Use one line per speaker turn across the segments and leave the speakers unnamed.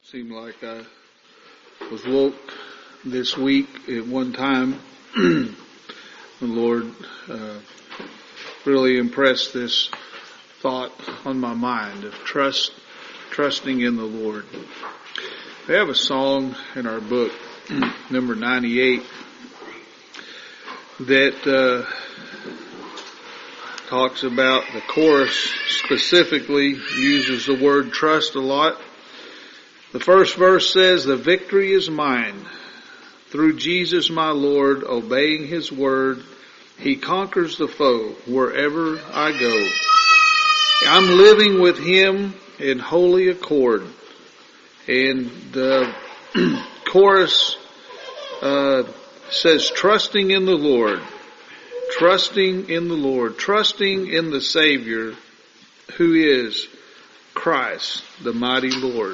Seemed like I was woke this week at one time. The Lord really impressed this thought on my mind of trusting in the Lord. We have a song in our book, number 98, that talks about the chorus specifically, uses the word trust a lot. The first verse says, "The victory is mine. Through Jesus my Lord, obeying His word, He conquers the foe wherever I go. I'm living with Him in holy accord." And the chorus says, trusting in the Lord, trusting in the Lord, trusting in the Savior who is Christ, the mighty Lord.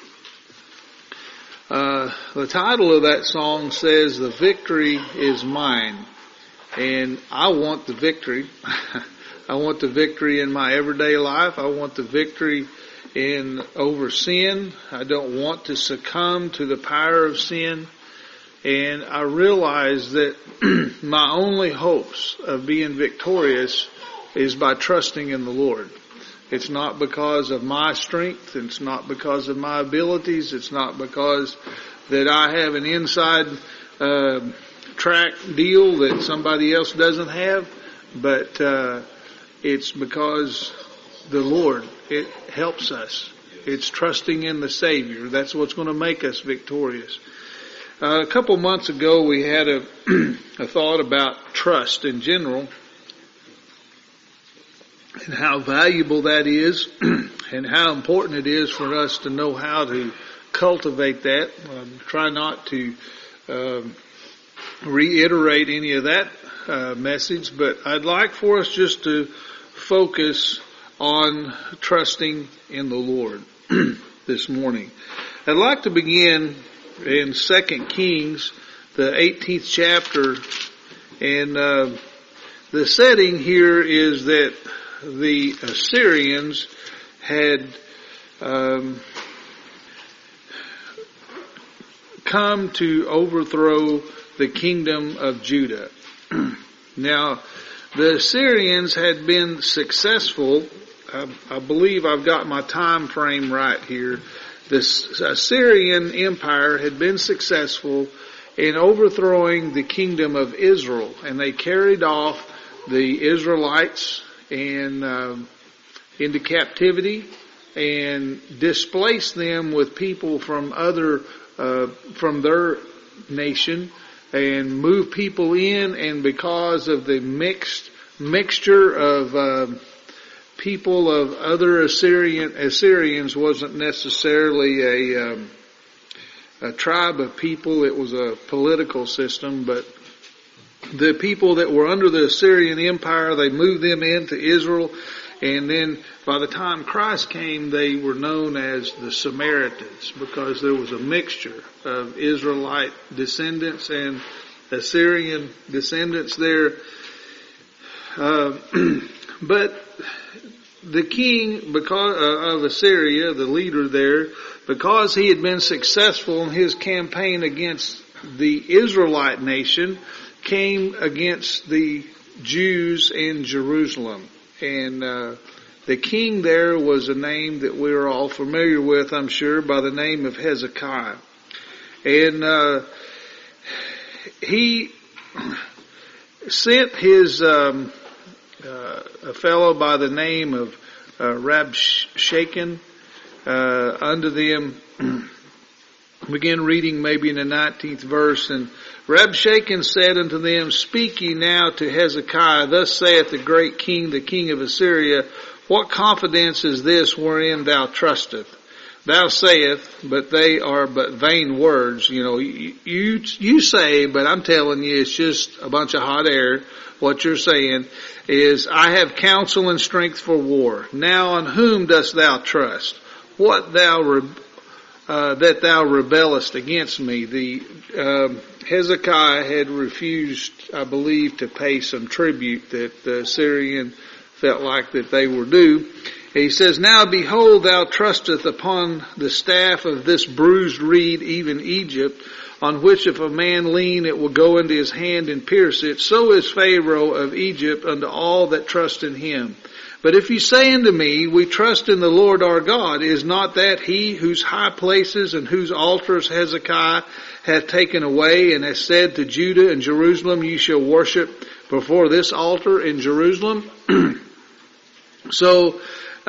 The title of that song says, "The victory is mine." And I want the victory. I want the victory in my everyday life. I want the victory over sin. I don't want to succumb to the power of sin. And I realize that my only hopes of being victorious is by trusting in the Lord. It's not because of my strength. It's not because of my abilities. It's not because that I have an inside track deal that somebody else doesn't have. But it's because the Lord, it helps us. It's trusting in the Savior. That's what's going to make us victorious. A couple months ago, we had a thought about trust in general, and how valuable that is, and how important it is for us to know how to cultivate that. Try not to reiterate any of that message, but I'd like for us just to focus on trusting in the Lord this morning. I'd like to begin in 2 Kings, the 18th chapter, and the setting here is that the Assyrians had come to overthrow the kingdom of Judah. Now, the Assyrians had been successful. I believe I've got my time frame right here. The Assyrian Empire had been successful in overthrowing the kingdom of Israel, and they carried off the Israelites and into captivity and displaced them with people from from their nation, and moved people in. And because of the mixture of people of other Assyrians wasn't necessarily a tribe of people. It was a political system. But the people that were under the Assyrian Empire, they moved them into Israel. And then by the time Christ came, they were known as the Samaritans, because there was a mixture of Israelite descendants and Assyrian descendants there. But the king of Assyria, the leader there, because he had been successful in his campaign against the Israelite nation, came against the Jews in Jerusalem. And the king there was a name that we're all familiar with, I'm sure, by the name of Hezekiah. And he sent his a fellow by the name of Rabshakeh unto them. Begin reading maybe in the 19th verse. And Rabshakeh said unto them, "Speak ye now to Hezekiah, thus saith the great king, the king of Assyria, what confidence is this wherein thou trusteth? Thou sayest, but they are but vain words." You know, you say, but I'm telling you, it's just a bunch of hot air. What you're saying is, "I have counsel and strength for war. Now on whom dost thou trust? What that thou rebellest against me?" The Hezekiah had refused, I believe, to pay some tribute that the Assyrian felt like that they were due. He says, "Now behold, thou trustest upon the staff of this bruised reed, even Egypt, on which if a man lean, it will go into his hand and pierce it. So is Pharaoh of Egypt unto all that trust in him. But if you say unto me, we trust in the Lord our God, is not that he whose high places and whose altars Hezekiah hath taken away, and has said to Judah and Jerusalem, you shall worship before this altar in Jerusalem?" So,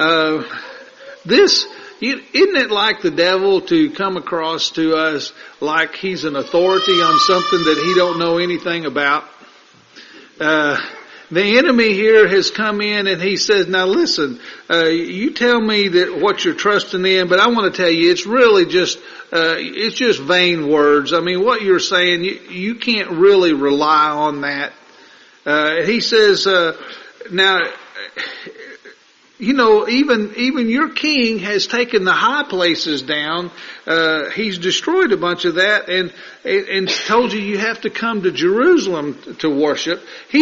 isn't it like the devil to come across to us like he's an authority on something that he don't know anything about? The enemy here has come in and he says, now listen, you tell me that what you're trusting in, but I want to tell you, it's really just, it's just vain words. I mean, what you're saying, you can't really rely on that. He says, now, you know, even your king has taken the high places down. He's destroyed a bunch of that and told you have to come to Jerusalem to worship.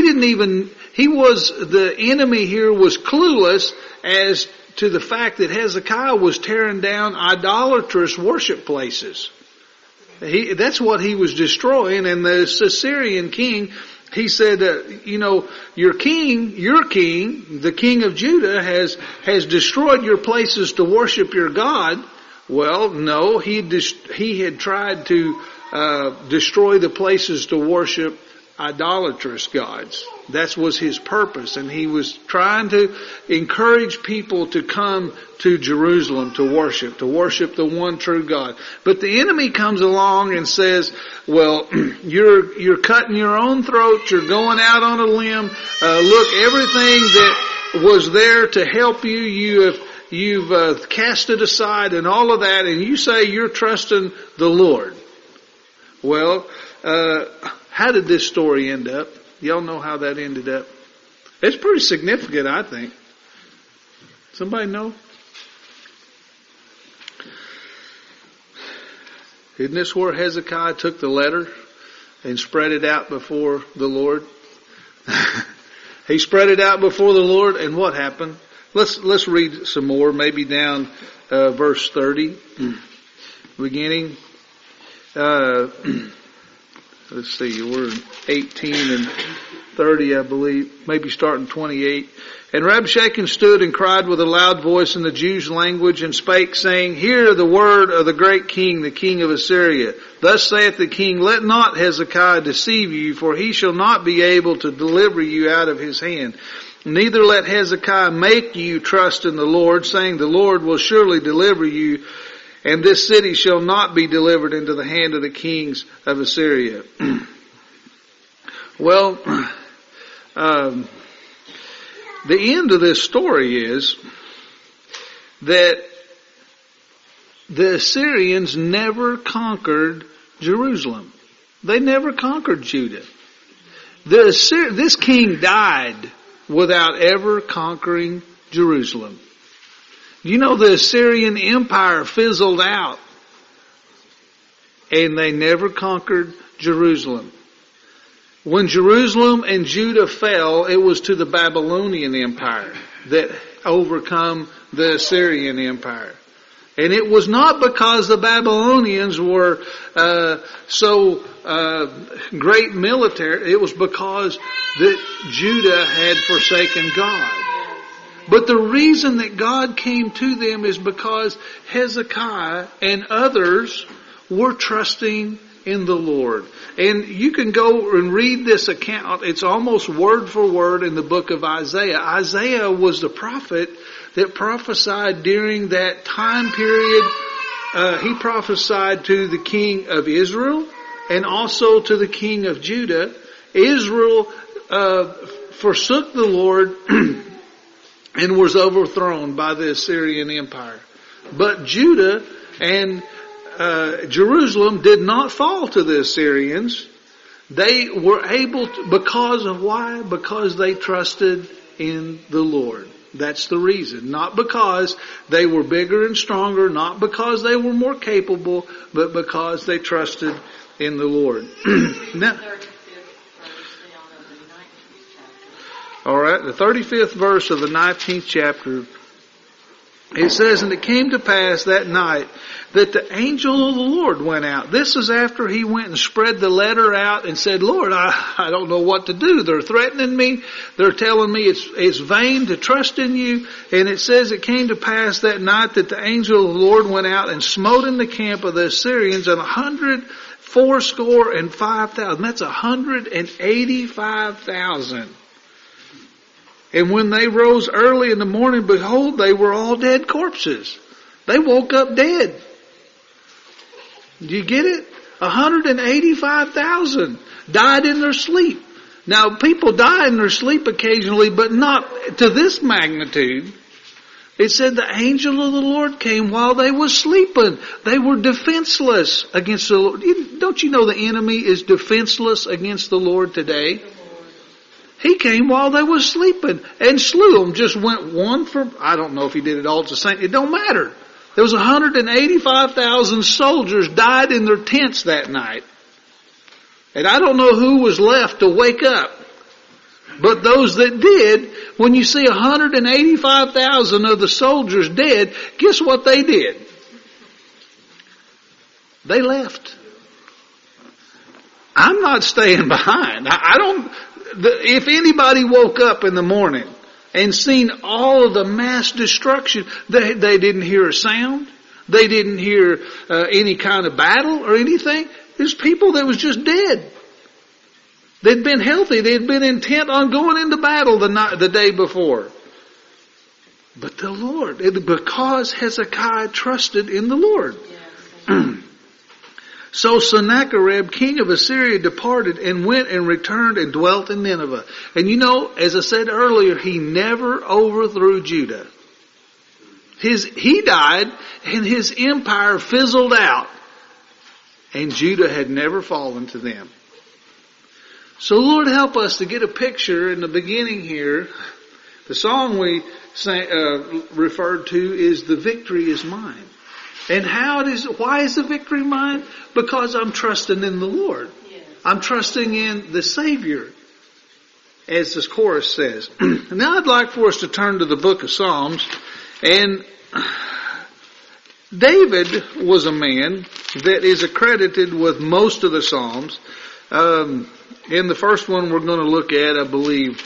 The enemy here was clueless as to the fact that Hezekiah was tearing down idolatrous worship places. That's what he was destroying, and the Assyrian king, he said, your king, the king of Judah has destroyed your places to worship your God. Well, no, he had tried to destroy the places to worship idolatrous gods. That was his purpose, and he was trying to encourage people to come to Jerusalem to worship the one true God. But the enemy comes along and says, well, you're cutting your own throat, you're going out on a limb, look, everything that was there to help you, you've cast it aside and all of that, and you say you're trusting the Lord. Well, how did this story end up? Y'all know how that ended up? It's pretty significant, I think. Somebody know? Isn't this where Hezekiah took the letter and spread it out before the Lord? He spread it out before the Lord, and what happened? Let's read some more, maybe down verse 30, beginning. Let's see, we're in 18 and 30, I believe, maybe starting 28. "And Rabshakeh stood and cried with a loud voice in the Jews' language, and spake, saying, Hear the word of the great king, the king of Assyria. Thus saith the king, Let not Hezekiah deceive you, for he shall not be able to deliver you out of his hand. Neither let Hezekiah make you trust in the Lord, saying, The Lord will surely deliver you, and this city shall not be delivered into the hand of the kings of Assyria." Well, the end of this story is that the Assyrians never conquered Jerusalem. They never conquered Judah. This king died without ever conquering Jerusalem. You know, the Assyrian Empire fizzled out, and they never conquered Jerusalem. When Jerusalem and Judah fell, it was to the Babylonian Empire that overcome the Assyrian Empire. And it was not because the Babylonians were so great military. It was because that Judah had forsaken God. But the reason that God came to them is because Hezekiah and others were trusting in the Lord. And you can go and read this account. It's almost word for word in the book of Isaiah. Isaiah was the prophet that prophesied during that time period. He prophesied to the king of Israel and also to the king of Judah. Israel forsook the Lord and was overthrown by the Assyrian Empire. But Judah and Jerusalem did not fall to the Assyrians. They were able to, because of why? Because they trusted in the Lord. That's the reason. Not because they were bigger and stronger, not because they were more capable, but because they trusted in the Lord. Now, all right, the 35th verse of the 19th chapter It says, and it came to pass that night that the angel of the Lord went out. This is after he went and spread the letter out and said, Lord, I don't know what to do. They're threatening me. They're telling me it's vain to trust in you. And it says it came to pass that night that the angel of the Lord went out and smote in the camp of the Assyrians 185,000. That's 185,000. And when they rose early in the morning, behold, they were all dead corpses. They woke up dead. Do you get it? 185,000 died in their sleep. Now, people die in their sleep occasionally, but not to this magnitude. It said the angel of the Lord came while they were sleeping. They were defenseless against the Lord. Don't you know the enemy is defenseless against the Lord today? He came while they were sleeping and slew them. Just went one for, I don't know if he did it all at the same, it don't matter. There was 185,000 soldiers died in their tents that night. And I don't know who was left to wake up. But those that did, when you see 185,000 of the soldiers dead, guess what they did? They left. I'm not staying behind. If anybody woke up in the morning and seen all of the mass destruction, they didn't hear a sound. They didn't hear any kind of battle or anything. There's people that was just dead. They'd been healthy. They'd been intent on going into battle the day before. But the Lord, because Hezekiah trusted in the Lord. Yes. So Sennacherib, king of Assyria, departed and went and returned and dwelt in Nineveh. And you know, as I said earlier, he never overthrew Judah. He died and his empire fizzled out. And Judah had never fallen to them. So Lord, help us to get a picture in the beginning here. The song we referred to is "The Victory Is Mine." And why is the victory mine? Because I'm trusting in the Lord. Yes. I'm trusting in the Savior, as this chorus says. Now I'd like for us to turn to the book of Psalms. And David was a man that is accredited with most of the Psalms. In the first one we're going to look at, I believe,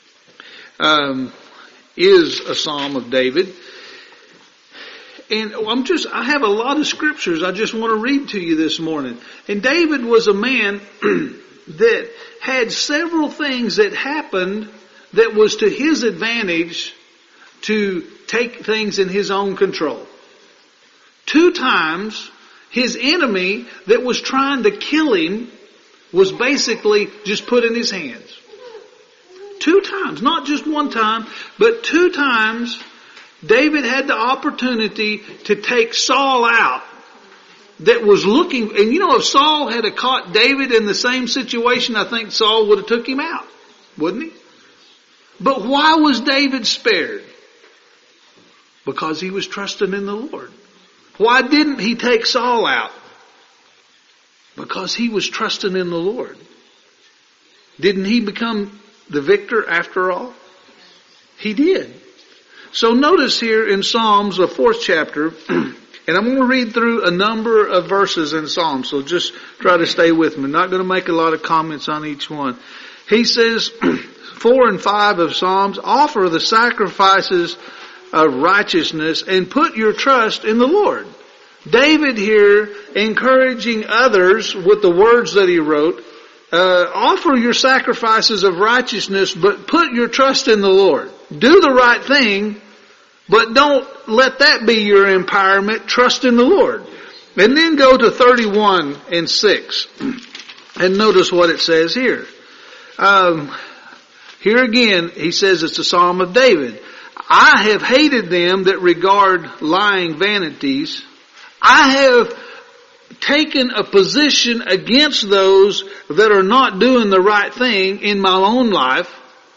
is a Psalm of David. And I have a lot of scriptures I just want to read to you this morning. And David was a man that had several things that happened that was to his advantage to take things in his own control. 2 times, his enemy that was trying to kill him was basically just put in his hands. 2 times, not just 1 time, but 2 times, David had the opportunity to take Saul out that was looking, and you know, if Saul had caught David in the same situation, I think Saul would have took him out, wouldn't he? But why was David spared? Because he was trusting in the Lord. Why didn't he take Saul out? Because he was trusting in the Lord. Didn't he become the victor after all? He did. So notice here in Psalms, the 4th chapter, and I'm going to read through a number of verses in Psalms, so just try to stay with me. I'm not going to make a lot of comments on each one. He says, 4 and 5 of Psalms, offer the sacrifices of righteousness and put your trust in the Lord. David here encouraging others with the words that he wrote, offer your sacrifices of righteousness, but put your trust in the Lord. Do the right thing, but don't let that be your empowerment. Trust in the Lord. And then go to 31 and 6. And notice what it says here. Here again, he says it's a Psalm of David. I have hated them that regard lying vanities. I have taken a position against those that are not doing the right thing in my own life.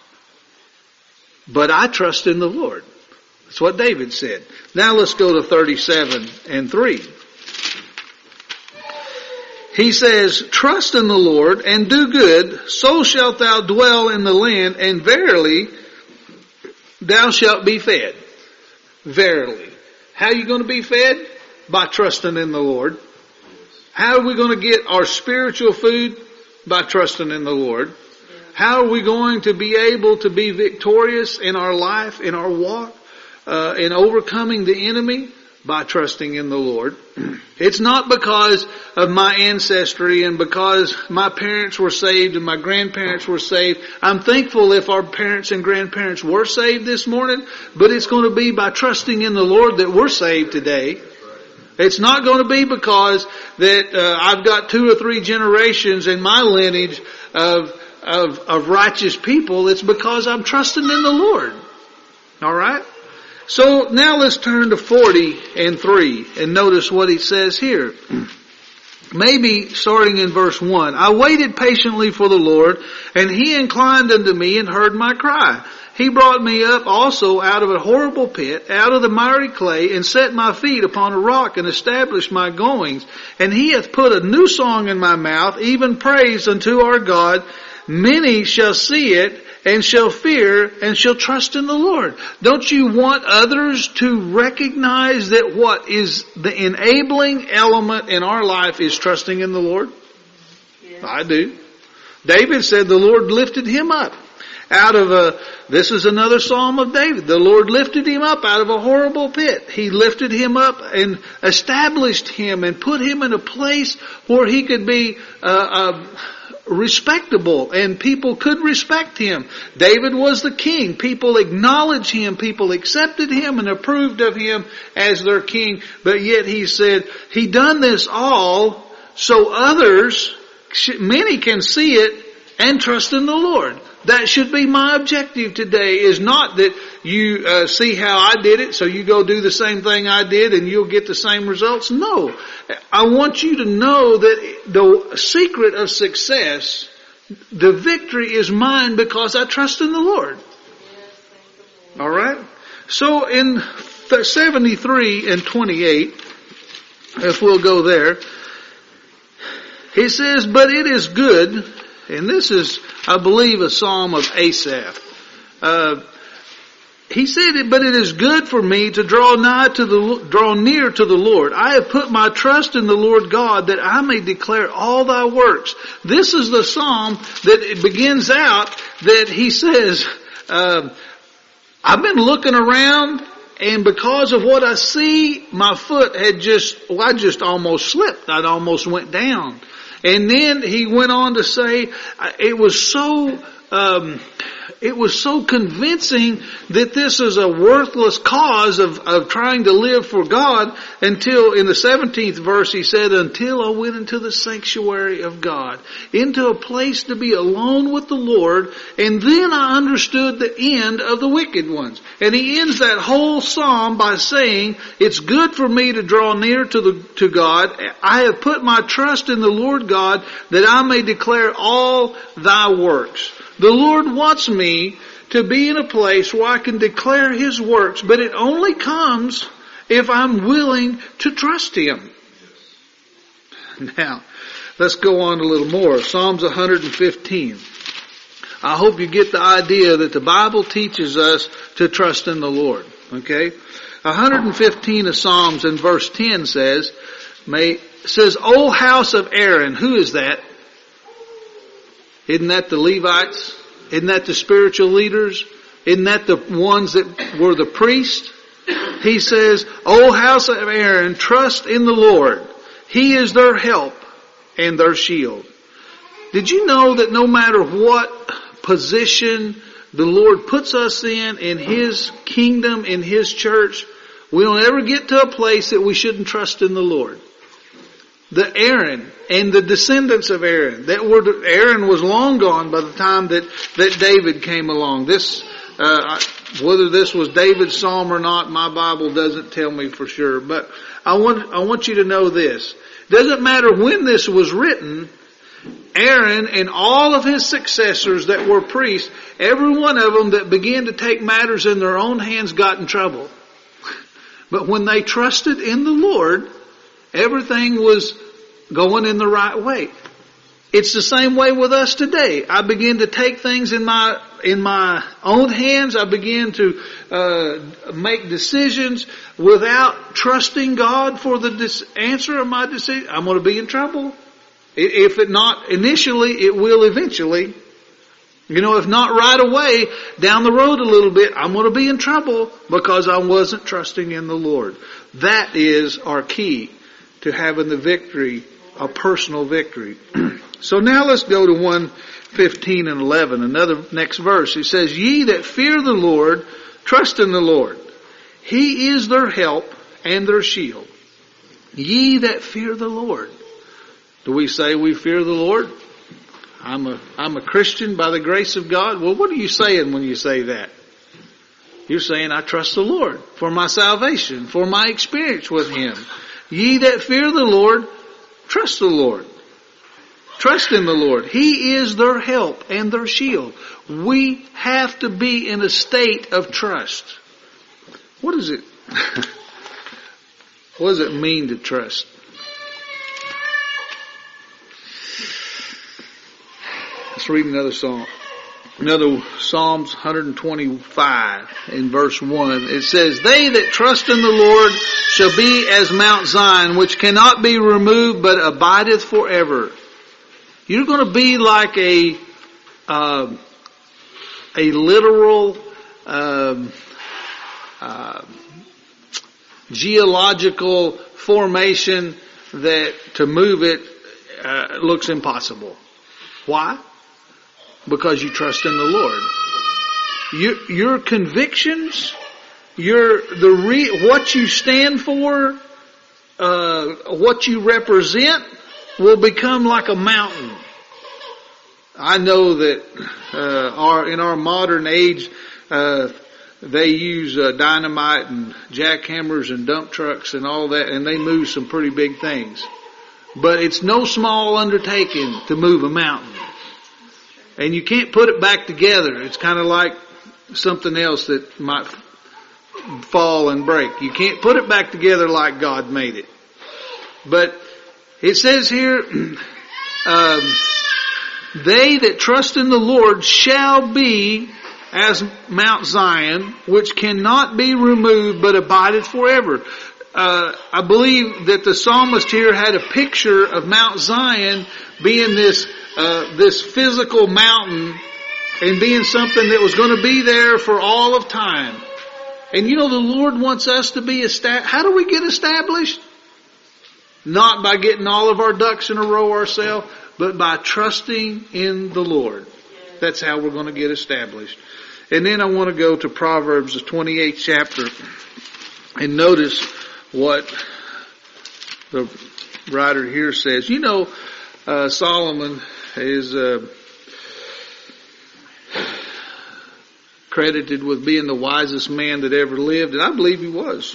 But I trust in the Lord. That's what David said. Now let's go to 37 and 3. He says, trust in the Lord and do good, so shalt thou dwell in the land, and verily thou shalt be fed. Verily. How are you going to be fed? By trusting in the Lord. How are we going to get our spiritual food? By trusting in the Lord. How are we going to be able to be victorious in our life, in our walk, in overcoming the enemy? By trusting in the Lord. It's not because of my ancestry and because my parents were saved and my grandparents were saved. I'm thankful if our parents and grandparents were saved this morning, but it's going to be by trusting in the Lord that we're saved today. It's not going to be because that I've got 2 or 3 generations in my lineage of righteous people. It's because I'm trusting in the Lord. All right? So now let's turn to 40:3 and notice what he says here. Maybe starting in verse 1. I waited patiently for the Lord, and he inclined unto me and heard my cry. He brought me up also out of a horrible pit, out of the miry clay, and set my feet upon a rock, and established my goings. And he hath put a new song in my mouth, even praise unto our God. Many shall see it, and shall fear, and shall trust in the Lord. Don't you want others to recognize that what is the enabling element in our life is trusting in the Lord? Yeah. I do. David said the Lord lifted him up out of this is another Psalm of David. The Lord lifted him up out of a horrible pit. He lifted him up and established him and put him in a place where he could be, respectable, and people could respect him. David was the king. People acknowledged him. People accepted him and approved of him as their king. But yet he said, he done this all so others, many can see it and trust in the Lord. That should be my objective today, is not that you see how I did it, so you go do the same thing I did and you'll get the same results. No. I want you to know that the secret of success, the victory is mine because I trust in the Lord. Alright? So in 73:28, if we'll go there, he says, but it is good, and this is, I believe, a psalm of Asaph. He said, but it is good for me to draw near to the Lord. I have put my trust in the Lord God, that I may declare all thy works. This is the psalm that it begins out that he says, I've been looking around, and because of what I see, my foot had I just almost slipped. I almost went down. And then he went on to say, it was so convincing that this is a worthless cause of trying to live for God, until in the 17th verse he said, until I went into the sanctuary of God, into a place to be alone with the Lord, and then I understood the end of the wicked ones. And he ends that whole psalm by saying, it's good for me to draw near to God. I have put my trust in the Lord God, that I may declare all thy works. The Lord wants me to be in a place where I can declare His works, but it only comes if I'm willing to trust Him. Now, let's go on a little more. Psalms 115. I hope you get the idea that the Bible teaches us to trust in the Lord. Okay? 115 of Psalms in verse 10 says, O house of Aaron. Who is that? Isn't that the Levites? Isn't that the spiritual leaders? Isn't that the ones that were the priests? He says, O house of Aaron, trust in the Lord. He is their help and their shield. Did you know that no matter what position the Lord puts us in His kingdom, in His church, we don't ever get to a place that we shouldn't trust in the Lord? The Aaron and the descendants of Aaron. Aaron was long gone by the time that David came along. Whether this was David's psalm or not, my Bible doesn't tell me for sure. But I want you to know this. It doesn't matter when this was written, Aaron and all of his successors that were priests, every one of them that began to take matters in their own hands got in trouble. But when they trusted in the Lord, everything was going in the right way. It's the same way with us today. I begin to take things in my own hands. I begin to make decisions without trusting God for the answer of my decision. I'm going to be in trouble. If it not initially, it will eventually. If not right away, down the road a little bit, I'm going to be in trouble because I wasn't trusting in the Lord. That is our key to having the victory, a personal victory. So now let's go to 1:15 and 11, another next verse. It says, "Ye that fear the Lord, trust in the Lord. He is their help and their shield. Ye that fear the Lord." Do we say we fear the Lord? I'm a Christian by the grace of God. Well, what are you saying when you say that? You're saying, I trust the Lord for my salvation, for my experience with Him. Ye that fear the Lord, trust the Lord. Trust in the Lord. He is their help and their shield. We have to be in a state of trust. What is it? What does it mean to trust? Let's read another song. Another Psalms 125 in verse 1. It says, "They that trust in the Lord shall be as Mount Zion, which cannot be removed, but abideth forever." You're going to be like a literal geological formation that to move it looks impossible. Why? Because you trust in the Lord. Your convictions, what you stand for, what you represent will become like a mountain. I know that in our modern age, they use dynamite and jackhammers and dump trucks and all that, and they move some pretty big things. But it's no small undertaking to move a mountain. And you can't put it back together. It's kind of like something else that might fall and break. You can't put it back together like God made it. But it says here, they that trust in the Lord shall be as Mount Zion, which cannot be removed but abideth forever. I believe that the psalmist here had a picture of Mount Zion being this physical mountain and being something that was going to be there for all of time. And the Lord wants us to be established. How do we get established? Not by getting all of our ducks in a row ourselves, but by trusting in the Lord. That's how we're going to get established. And then I want to go to Proverbs, the 28th chapter, and notice what the writer here says. Solomon is credited with being the wisest man that ever lived, and I believe he was.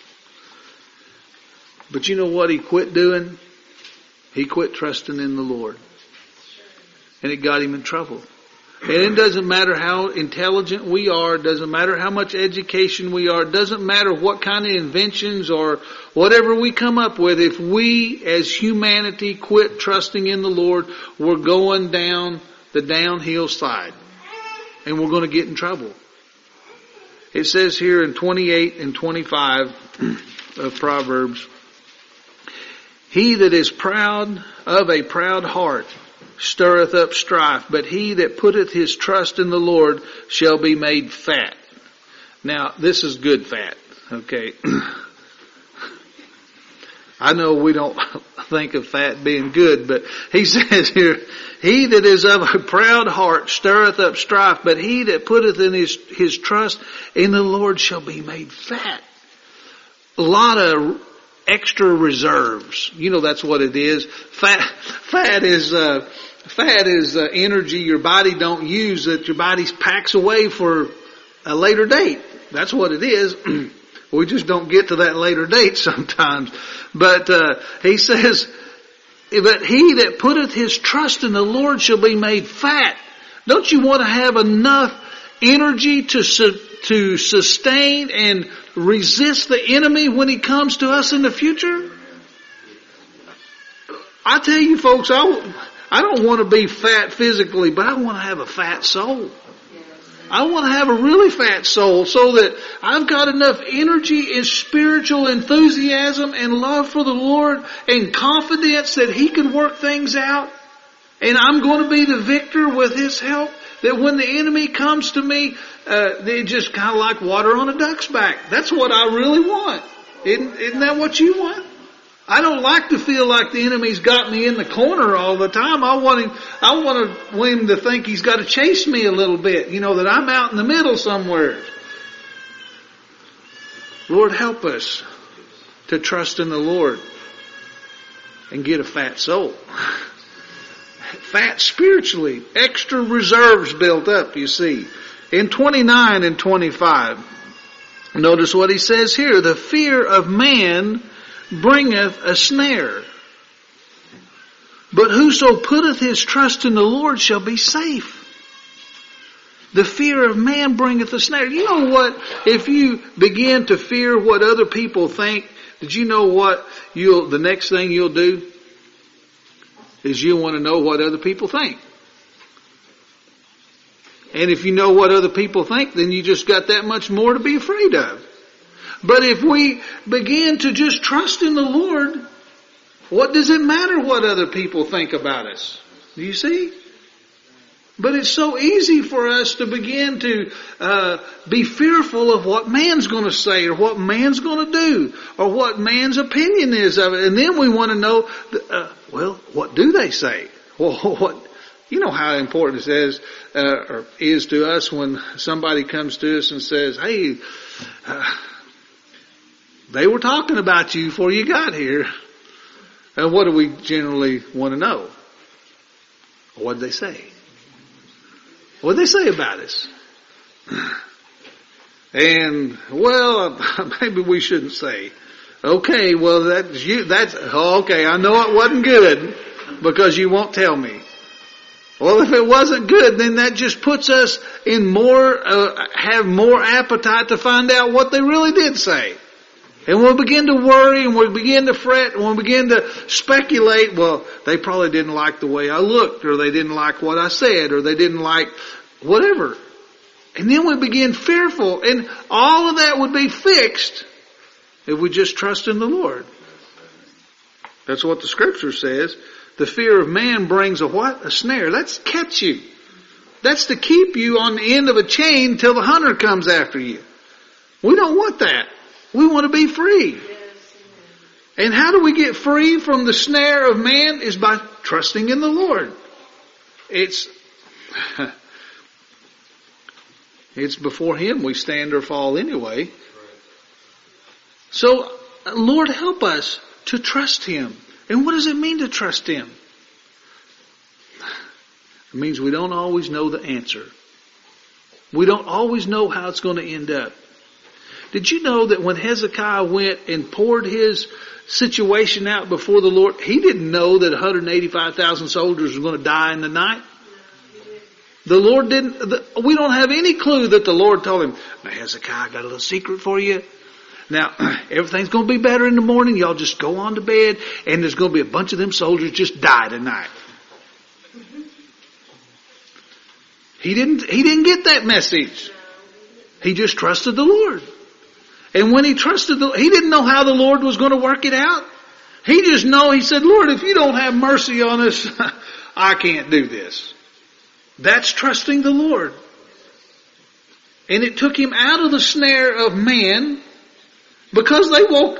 But you know what he quit doing? He quit trusting in the Lord. And it got him in trouble. And it doesn't matter how intelligent we are, it doesn't matter how much education we are, it doesn't matter what kind of inventions or whatever we come up with. If we as humanity quit trusting in the Lord, we're going down the downhill side. And we're going to get in trouble. It says here in 28 and 25 of Proverbs, "He that is proud of a proud heart stirreth up strife, but he that putteth his trust in the Lord shall be made fat." Now, this is good fat, okay? I know we don't think of fat being good, but he says here, "He that is of a proud heart stirreth up strife, but he that putteth in his trust in the Lord shall be made fat." A lot of extra reserves. That's what it is. Fat is energy your body don't use that your body packs away for a later date. That's what it is. We just don't get to that later date sometimes. But he says, "But he that putteth his trust in the Lord shall be made fat." Don't you want to have enough energy to sustain and resist the enemy when he comes to us in the future? I tell you folks, I don't want to be fat physically, but I want to have a fat soul. I want to have a really fat soul so that I've got enough energy and spiritual enthusiasm and love for the Lord and confidence that He can work things out. And I'm going to be the victor with His help. That when the enemy comes to me, they just kind of like water on a duck's back. That's what I really want. Isn't that what you want? I don't like to feel like the enemy's got me in the corner all the time. I want him to think he's got to chase me a little bit. That I'm out in the middle somewhere. Lord, help us to trust in the Lord and get a fat soul. Fat spiritually. Extra reserves built up, you see. In 29 and 25, notice what he says here. The fear of man bringeth a snare. But whoso putteth his trust in the Lord shall be safe. The fear of man bringeth a snare. You know what? If you begin to fear what other people think, did you know what the next thing you'll do? Is you want to know what other people think. And if you know what other people think, then you just got that much more to be afraid of. But if we begin to just trust in the Lord, what does it matter what other people think about us? Do you see? But it's so easy for us to begin to be fearful of what man's going to say or what man's going to do or what man's opinion is of it. And then we want to know, what do they say? Well, you know how important it is, or is to us when somebody comes to us and says, hey, they were talking about you before you got here. And what do we generally want to know? What did they say? What did they say about us? And, maybe we shouldn't say. Okay, well, okay, I know it wasn't good because you won't tell me. Well, if it wasn't good, then that just puts us in have more appetite to find out what they really did say. And we'll begin to worry and we'll begin to fret and we'll begin to speculate, well, they probably didn't like the way I looked or they didn't like what I said or they didn't like whatever. And then we begin fearful and all of that would be fixed if we just trust in the Lord. That's what the scripture says. The fear of man brings a what? A snare. That's catch you. That's to keep you on the end of a chain till the hunter comes after you. We don't want that. We want to be free. And how do we get free from the snare of man? Is by trusting in the Lord. It's before Him we stand or fall anyway. So, Lord, help us to trust Him. And what does it mean to trust Him? It means we don't always know the answer. We don't always know how it's going to end up. Did you know that when Hezekiah went and poured his situation out before the Lord, he didn't know that 185,000 soldiers were going to die in the night? The Lord didn't. We don't have any clue that the Lord told him, now Hezekiah, I got a little secret for you. Now, everything's going to be better in the morning. Y'all just go on to bed and there's going to be a bunch of them soldiers just die tonight. He didn't get that message. He just trusted the Lord. And when he he didn't know how the Lord was going to work it out. He said, Lord, if you don't have mercy on us, I can't do this. That's trusting the Lord. And it took him out of the snare of man because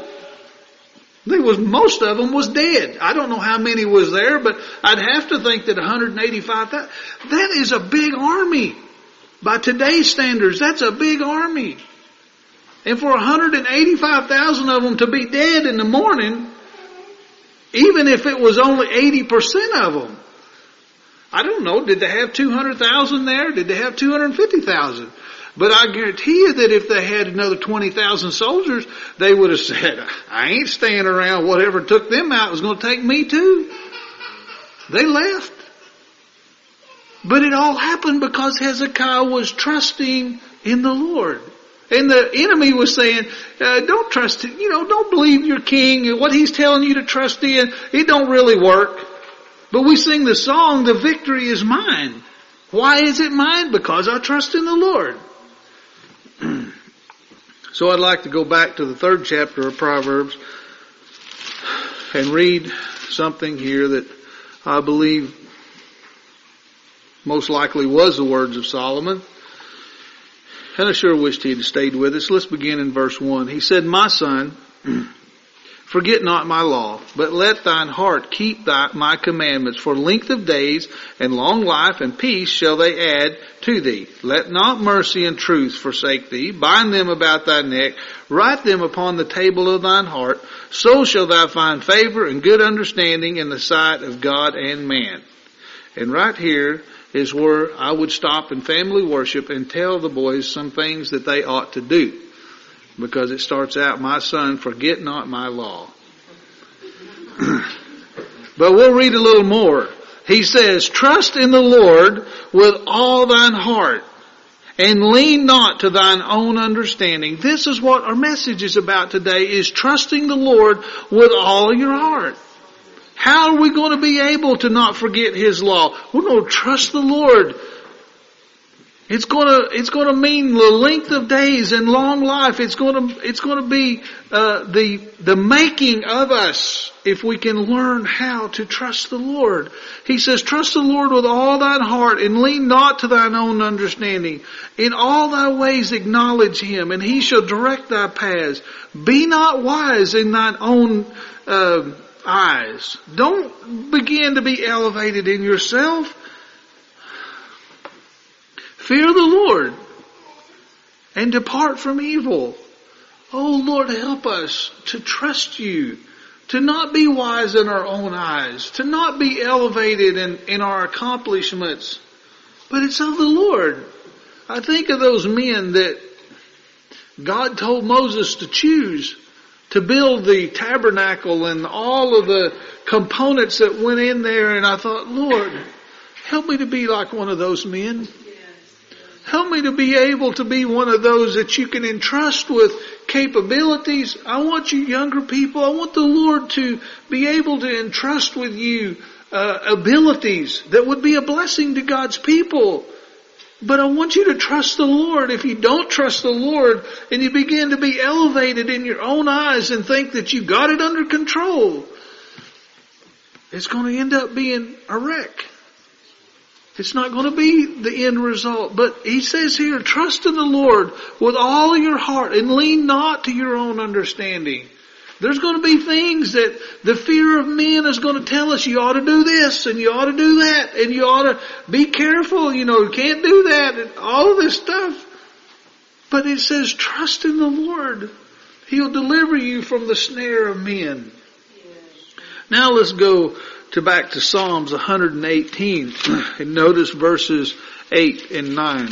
most of them was dead. I don't know how many was there, but I'd have to think that 185,000, that is a big army. By today's standards, that's a big army. And for 185,000 of them to be dead in the morning, even if it was only 80% of them, I don't know, did they have 200,000 there? Did they have 250,000? But I guarantee you that if they had another 20,000 soldiers, they would have said, I ain't staying around. Whatever took them out was going to take me too. They left. But it all happened because Hezekiah was trusting in the Lord. And the enemy was saying, don't trust him. Don't believe your king and what he's telling you to trust in. It don't really work. But we sing the song, the victory is mine. Why is it mine? Because I trust in the Lord. So I'd like to go back to the 3rd chapter of Proverbs and read something here that I believe most likely was the words of Solomon. And I sure wished he had stayed with us. Let's begin in verse 1. He said, My son, forget not my law, but let thine heart keep my commandments. For length of days and long life and peace shall they add to thee. Let not mercy and truth forsake thee. Bind them about thy neck. Write them upon the table of thine heart. So shall thou find favor and good understanding in the sight of God and man. And right here is where I would stop in family worship and tell the boys some things that they ought to do. Because it starts out, my son, forget not my law. But we'll read a little more. He says, trust in the Lord with all thine heart, and lean not to thine own understanding. This is what our message is about today, is trusting the Lord with all your heart. How are we going to be able to not forget His law? We're going to trust the Lord. It's going to mean the length of days and long life. It's going to be the making of us if we can learn how to trust the Lord. He says, trust the Lord with all thine heart and lean not to thine own understanding. In all thy ways acknowledge Him, and He shall direct thy paths. Be not wise in thine own eyes. Don't begin to be elevated in yourself. Fear the Lord and depart from evil. Oh Lord, help us to trust You, to not be wise in our own eyes, to not be elevated in our accomplishments, but it's of the Lord. I think of those men that God told Moses to choose to build the tabernacle and all of the components that went in there, and I thought, Lord, help me to be like one of those men. Help me to be able to be one of those that You can entrust with capabilities. I want you younger people, I want the Lord to be able to entrust with you abilities that would be a blessing to God's people. But I want you to trust the Lord. If you don't trust the Lord and you begin to be elevated in your own eyes and think that you got it under control, it's going to end up being a wreck. It's not going to be the end result. But he says here, trust in the Lord with all your heart and lean not to your own understanding. There's going to be things that the fear of men is going to tell us, you ought to do this and you ought to do that and you ought to be careful, you can't do that and all of this stuff. But it says, trust in the Lord. He'll deliver you from the snare of men. Now let's go back to Psalms 118 and notice verses 8 and 9.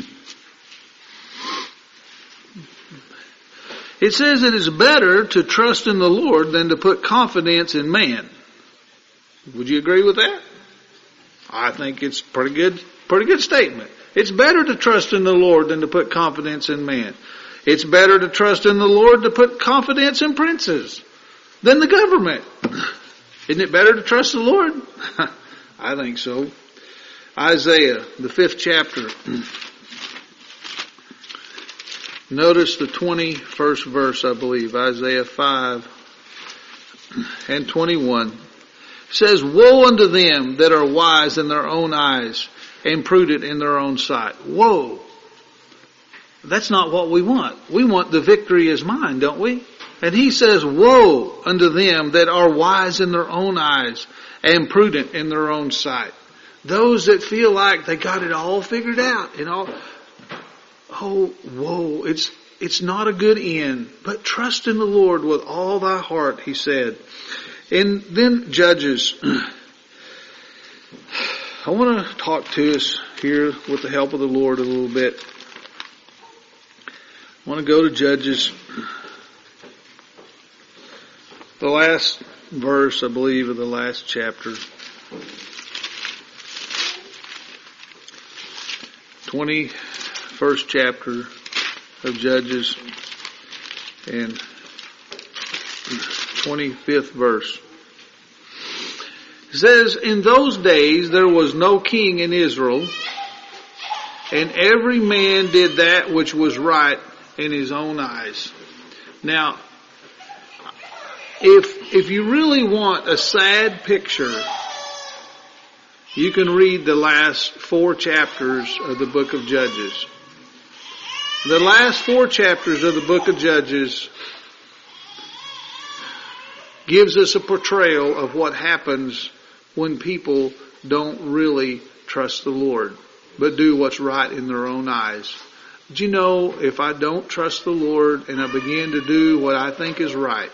It says it is better to trust in the Lord than to put confidence in man. Would you agree with that? I think it's pretty good statement. It's better to trust in the Lord than to put confidence in man. It's better to trust in the Lord to put confidence in princes than the government. Isn't it better to trust the Lord? I think so. Isaiah, the 5th chapter. Notice the 21st verse, I believe. Isaiah 5 and 21. It says, woe unto them that are wise in their own eyes and prudent in their own sight. Woe. That's not what we want. We want the victory is mine, don't we? And he says, woe unto them that are wise in their own eyes and prudent in their own sight. Those that feel like they got it all figured out and all. Oh, woe. It's not a good end. But trust in the Lord with all thy heart, he said. And then Judges. I want to talk to us here with the help of the Lord a little bit. I want to go to Judges. The last verse, I believe, of the last chapter. 21st chapter of Judges and 25th verse. It says, in those days there was no king in Israel, and every man did that which was right in his own eyes. Now, if you really want a sad picture, you can read the last 4 chapters of the book of Judges. The last 4 chapters of the book of Judges gives us a portrayal of what happens when people don't really trust the Lord, but do what's right in their own eyes. But you know, if I don't trust the Lord and I begin to do what I think is right,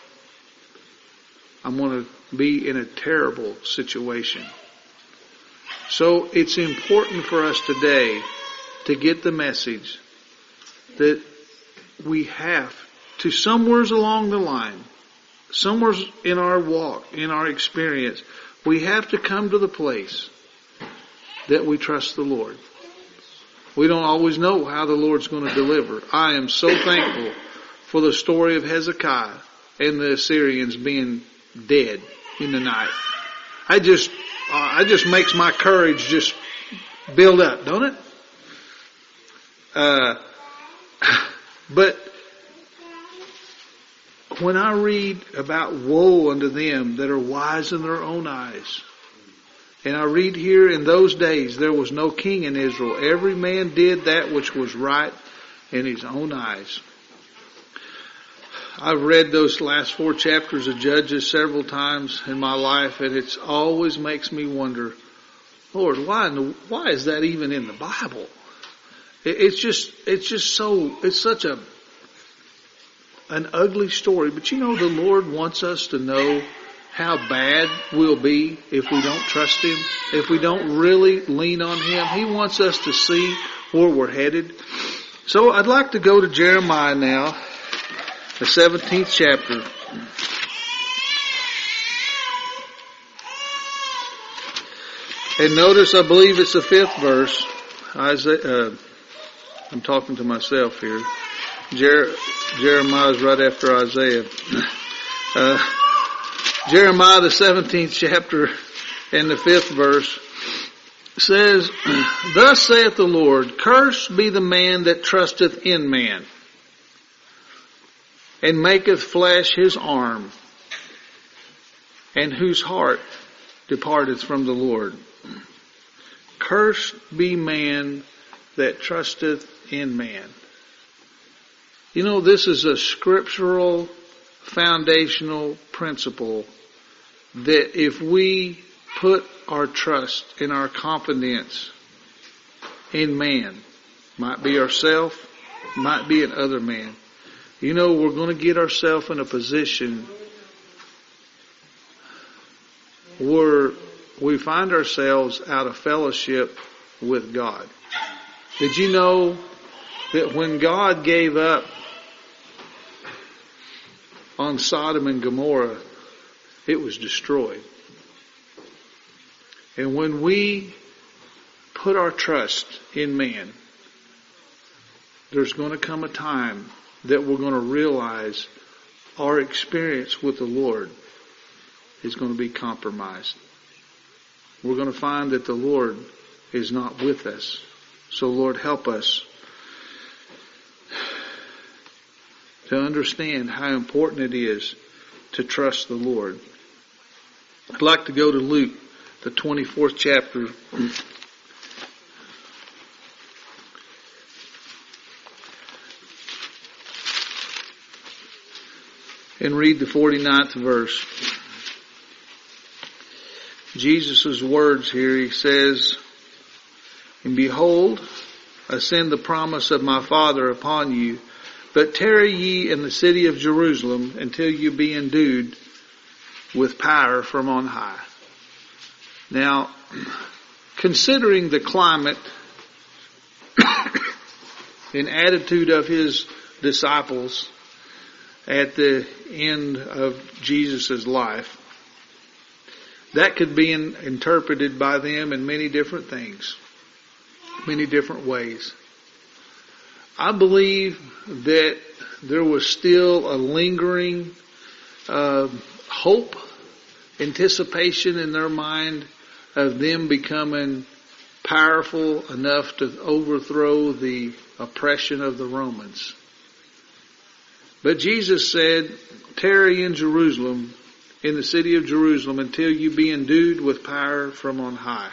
I'm going to be in a terrible situation. So it's important for us today to get the message that we have to, somewheres along the line, somewheres in our walk, in our experience, we have to come to the place that we trust the Lord. We don't always know how the Lord's going to deliver. I am so thankful for the story of Hezekiah and the Assyrians being dead in the night. It just makes my courage just build up, don't it? But when I read about woe unto them that are wise in their own eyes, and I read here, in those days there was no king in Israel. Every man did that which was right in his own eyes. I've read those last 4 chapters of Judges several times in my life, and it always makes me wonder, Lord, why is that even in the Bible? It's such an ugly story. But you know, the Lord wants us to know how bad we'll be if we don't trust Him, if we don't really lean on Him. He wants us to see where we're headed. So I'd like to go to Jeremiah now, the 17th chapter. And notice, I believe it's the 5th verse. I'm talking to myself here. Jeremiah's right after Isaiah. Jeremiah, the 17th chapter and the 5th verse says, Thus saith the Lord, Cursed be the man that trusteth in man, and maketh flesh his arm, and whose heart departeth from the Lord. Cursed be man that trusteth in man. You know, this is a scriptural, foundational principle that if we put our trust and our confidence in man, might be ourselves, might be in other man, you know, we're going to get ourselves in a position where we find ourselves out of fellowship with God. Did you know that when God gave up on Sodom and Gomorrah, it was destroyed? And when we put our trust in man, there's going to come a time that we're going to realize our experience with the Lord is going to be compromised. We're going to find that the Lord is not with us. So Lord, help us to understand how important it is to trust the Lord. I'd like to go to Luke, the 24th chapter. And read the 49th verse. Jesus' words here, He says, And behold, I send the promise of my Father upon you, but tarry ye in the city of Jerusalem until you be endued with power from on high. Now, considering the climate and attitude of His disciples at the end of Jesus' life, that could be interpreted by them in many different things, many different ways. I believe that there was still a lingering hope anticipation in their mind of them becoming powerful enough to overthrow the oppression of the Romans. But Jesus said, tarry in Jerusalem, in the city of Jerusalem, until you be endued with power from on high.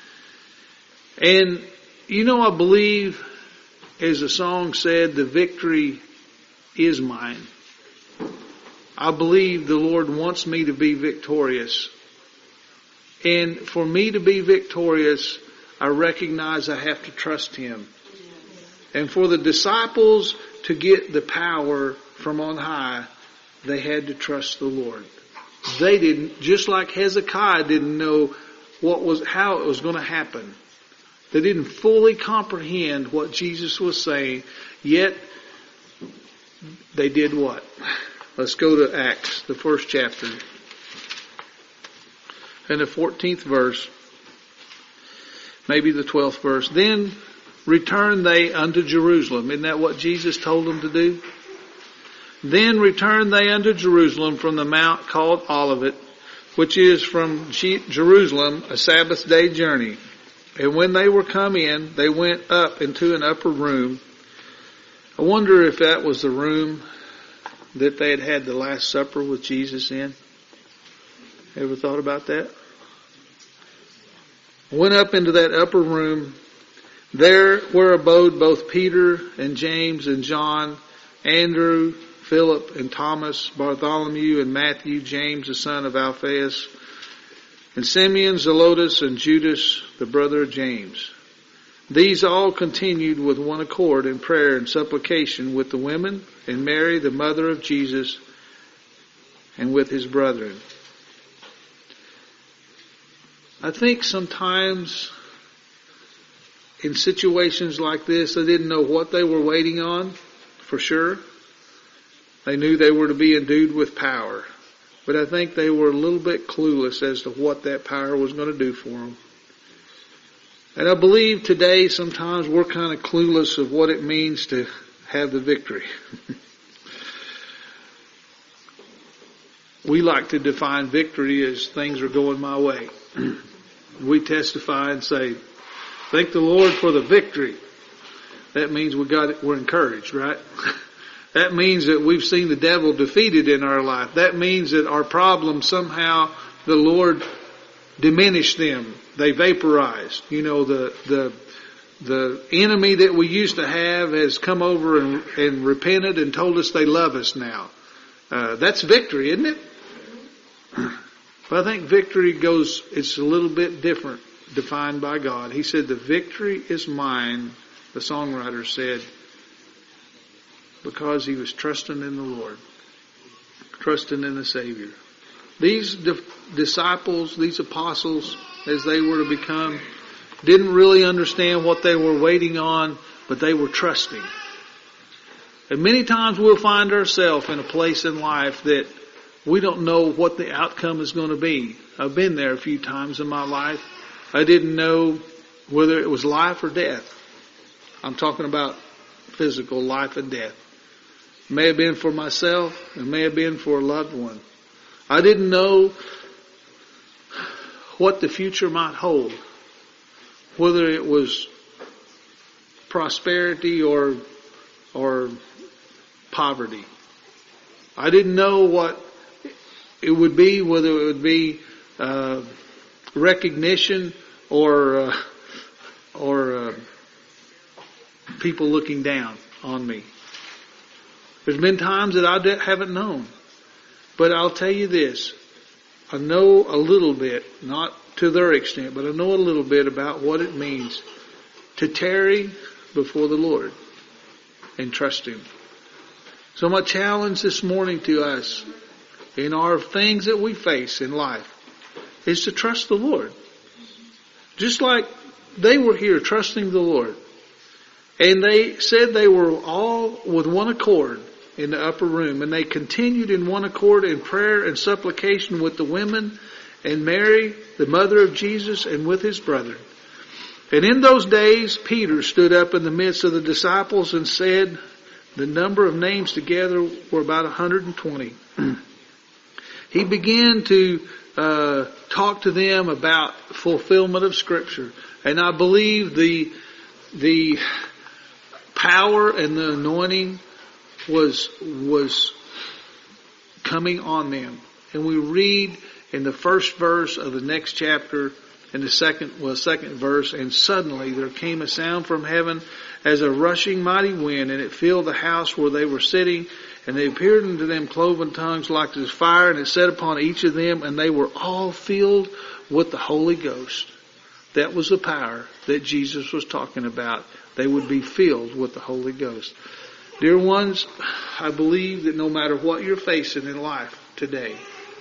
And, I believe, as the song said, the victory is mine. I believe the Lord wants me to be victorious. And for me to be victorious, I recognize I have to trust Him. And for the disciples to get the power from on high, they had to trust the Lord. They didn't, just like Hezekiah didn't know how it was going to happen. They didn't fully comprehend what Jesus was saying, yet they did what? Let's go to Acts, the first chapter, and the 14th verse, maybe the 12th verse. Then returned they unto Jerusalem. Isn't that what Jesus told them to do? Then returned they unto Jerusalem from the mount called Olivet, which is from Jerusalem a Sabbath day journey. And when they were come in, they went up into an upper room. I wonder if that was the room that they had had the Last Supper with Jesus in. Ever thought about that? Went up into that upper room. There where abode both Peter and James and John, Andrew, Philip and Thomas, Bartholomew and Matthew, James the son of Alphaeus, and Simeon, Zelotes, and Judas, the brother of James. These all continued with one accord in prayer and supplication with the women and Mary, the mother of Jesus, and with his brethren. I think sometimes in situations like this, they didn't know what they were waiting on, for sure. They knew they were to be endued with power. But I think they were a little bit clueless as to what that power was going to do for them. And I believe today sometimes we're kind of clueless of what it means to have the victory. We like to define victory as things are going my way. We testify and say, thank the Lord for the victory. That means we're encouraged, right? That means that we've seen the devil defeated in our life. That means that our problems somehow the Lord diminished them. They vaporized. The enemy that we used to have has come over and repented and told us they love us now. That's victory, isn't it? But I think victory it's a little bit different defined by God. He said, the victory is mine, the songwriter said, because he was trusting in the Lord, trusting in the Savior. These disciples, these apostles, as they were to become, didn't really understand what they were waiting on, but they were trusting. And many times we'll find ourselves in a place in life that we don't know what the outcome is going to be. I've been there a few times in my life. I didn't know whether it was life or death. I'm talking about physical life and death. It may have been for myself. It may have been for a loved one. I didn't know what the future might hold. Whether it was prosperity or poverty. I didn't know what it would be, whether it would be recognition or people looking down on me. There's been times that I haven't known. But I'll tell you this. I know a little bit, not to their extent, but I know a little bit about what it means to tarry before the Lord and trust Him. So my challenge this morning to us in our things that we face in life is to trust the Lord. Just like they were here trusting the Lord. And they said they were all with one accord in the upper room. And they continued in one accord in prayer and supplication with the women and Mary, the mother of Jesus, and with his brethren. And in those days, Peter stood up in the midst of the disciples and said, the number of names together were about 120. He began to talk to them about fulfillment of Scripture. And I believe the power and the anointing was coming on them. And we read in the first verse of the next chapter, in the second verse, and suddenly there came a sound from heaven as a rushing mighty wind, and it filled the house where they were sitting, and they appeared unto them cloven tongues like as fire, and it set upon each of them, and they were all filled with the Holy Ghost. That was the power that Jesus was talking about. They would be filled with the Holy Ghost. Dear ones, I believe that no matter what you're facing in life today,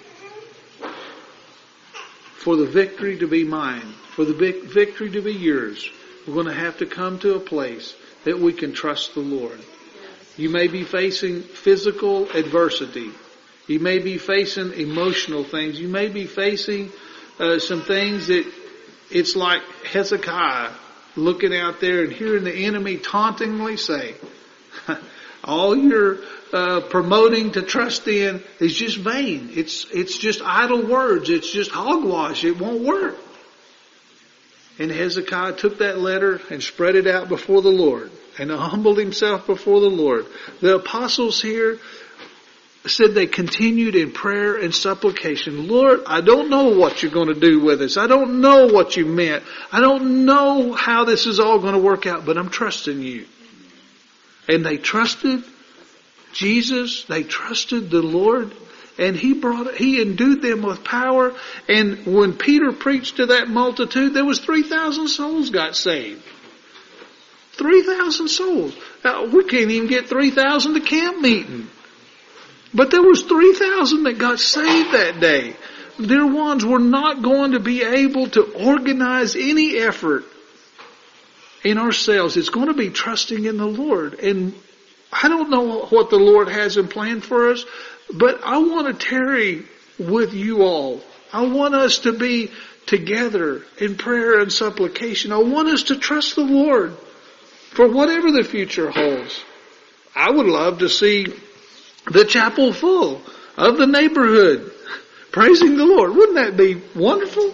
for the victory to be mine, for the victory to be yours, we're going to have to come to a place that we can trust the Lord. You may be facing physical adversity. You may be facing emotional things. You may be facing some things that it's like Hezekiah looking out there and hearing the enemy tauntingly say, all you're promoting to trust in is just vain. It's just idle words. It's just hogwash. It won't work. And Hezekiah took that letter and spread it out before the Lord and humbled himself before the Lord. The apostles here said they continued in prayer and supplication. Lord, I don't know what you're going to do with us. I don't know what you meant. I don't know how this is all going to work out, but I'm trusting you. And they trusted Jesus. They trusted the Lord. And He endued them with power. And when Peter preached to that multitude, there was 3,000 souls got saved. 3,000 souls. Now, we can't even get 3,000 to camp meeting. But there was 3,000 that got saved that day. Dear ones, we're not going to be able to organize any effort in ourselves. It's going to be trusting in the Lord. And I don't know what the Lord has in plan for us, but I want to tarry with you all. I want us to be together in prayer and supplication. I want us to trust the Lord for whatever the future holds. I would love to see the chapel full of the neighborhood praising the Lord. Wouldn't that be wonderful?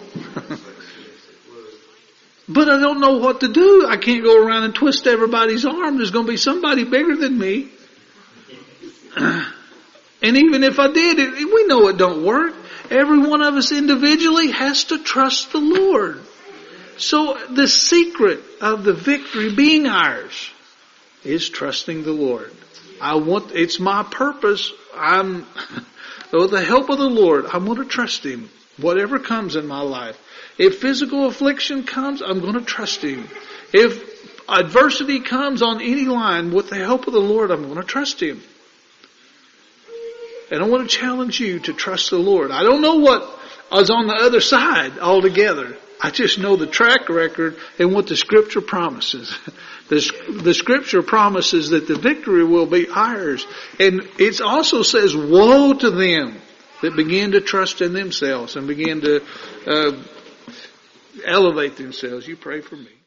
But I don't know what to do. I can't go around and twist everybody's arm. There's going to be somebody bigger than me. And even if I did, we know it don't work. Every one of us individually has to trust the Lord. So the secret of the victory being ours is trusting the Lord. It's my purpose. With the help of the Lord, I'm going to trust Him. Whatever comes in my life. If physical affliction comes, I'm going to trust Him. If adversity comes on any line, with the help of the Lord, I'm going to trust Him. And I want to challenge you to trust the Lord. I don't know what is on the other side altogether. I just know the track record and what the Scripture promises. The Scripture promises that the victory will be ours. And it also says, woe to them that begin to trust in themselves and begin to elevate themselves. You pray for me.